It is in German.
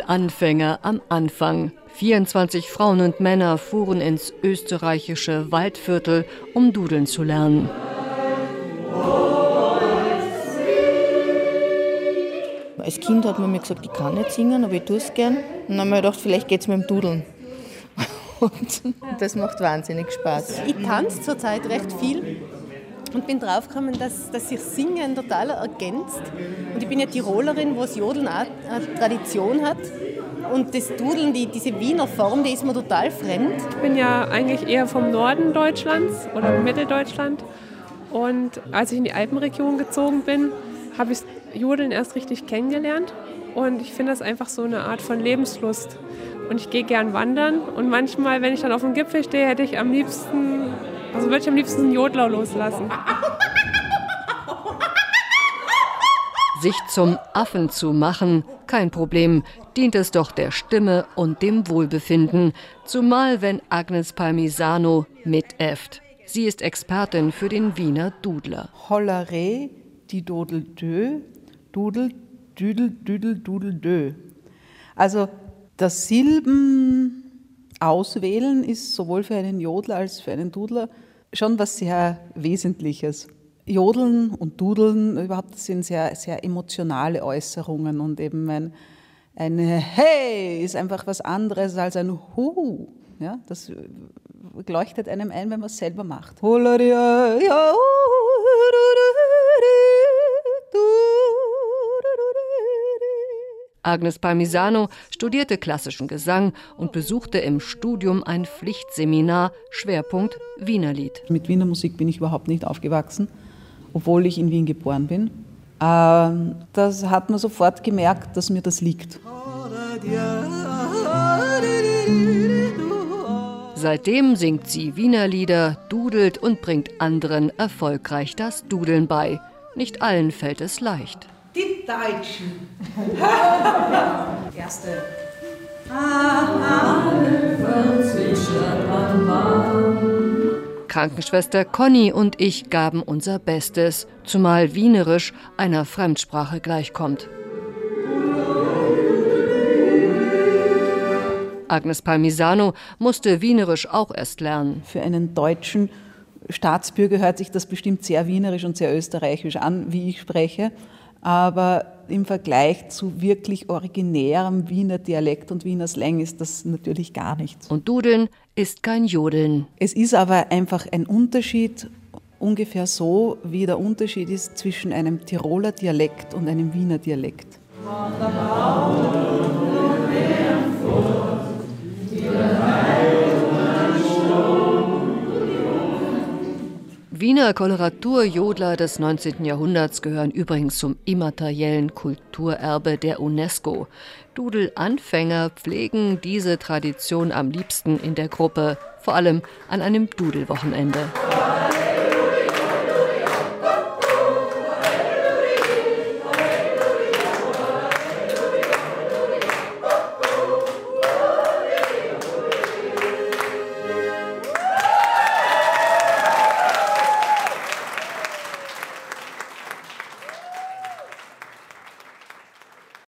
Dudelanfänger am Anfang. 24 Frauen und Männer fuhren ins österreichische Waldviertel, um Dudeln zu lernen. Als Kind hat man mir gesagt, ich kann nicht singen, aber ich tue es gern. Und dann habe ich mir gedacht, vielleicht geht es mit dem Dudeln. Und das macht wahnsinnig Spaß. Ich tanze zurzeit recht viel und bin draufgekommen, dass sich Singen total ergänzt. Und ich bin ja Tirolerin, wo das Jodeln auch eine Tradition hat. Und das Dudeln, diese Wiener Form, die ist mir total fremd. Ich bin ja eigentlich eher vom Norden Deutschlands oder Mitteldeutschland. Und als ich in die Alpenregion gezogen bin, habe ich Jodeln erst richtig kennengelernt. Und ich finde das einfach so eine Art von Lebenslust. Und ich gehe gern wandern. Und manchmal, wenn ich dann auf dem Gipfel stehe, würde ich am liebsten einen Jodler loslassen. Sich zum Affen zu machen, kein Problem, dient es doch der Stimme und dem Wohlbefinden. Zumal wenn Agnes Palmisano mitäfft. Sie ist Expertin für den Wiener Dudler. Hollere, die Dodel dö, Dudel, Düdel, Düdel, Dudel dö. Also das Silben auswählen ist sowohl für einen Jodler als für einen Dudler schon was sehr Wesentliches. Jodeln und Dudeln überhaupt sind sehr, sehr emotionale Äußerungen und eben ein Hey ist einfach was anderes als ein Hu. Ja, das leuchtet einem ein, wenn man es selber macht. Agnes Palmisano studierte klassischen Gesang und besuchte im Studium ein Pflichtseminar, Schwerpunkt Wienerlied. Mit Wiener Musik bin ich überhaupt nicht aufgewachsen, obwohl ich in Wien geboren bin. Das hat man sofort gemerkt, dass mir das liegt. Seitdem singt sie Wienerlieder, dudelt und bringt anderen erfolgreich das Dudeln bei. Nicht allen fällt es leicht. Die Deutschen. Erste. Krankenschwester Conny und ich gaben unser Bestes, zumal Wienerisch einer Fremdsprache gleichkommt. Agnes Palmisano musste Wienerisch auch erst lernen. Für einen deutschen Staatsbürger hört sich das bestimmt sehr wienerisch und sehr österreichisch an, wie ich spreche. Aber im Vergleich zu wirklich originärem Wiener Dialekt und Wiener Slang ist das natürlich gar nichts. Und Dudeln ist kein Jodeln. Es ist aber einfach ein Unterschied, ungefähr so, wie der Unterschied ist zwischen einem Tiroler Dialekt und einem Wiener Dialekt. Wiener Koloraturjodler des 19. Jahrhunderts gehören übrigens zum immateriellen Kulturerbe der UNESCO. Dudelanfänger pflegen diese Tradition am liebsten in der Gruppe, vor allem an einem Dudelwochenende.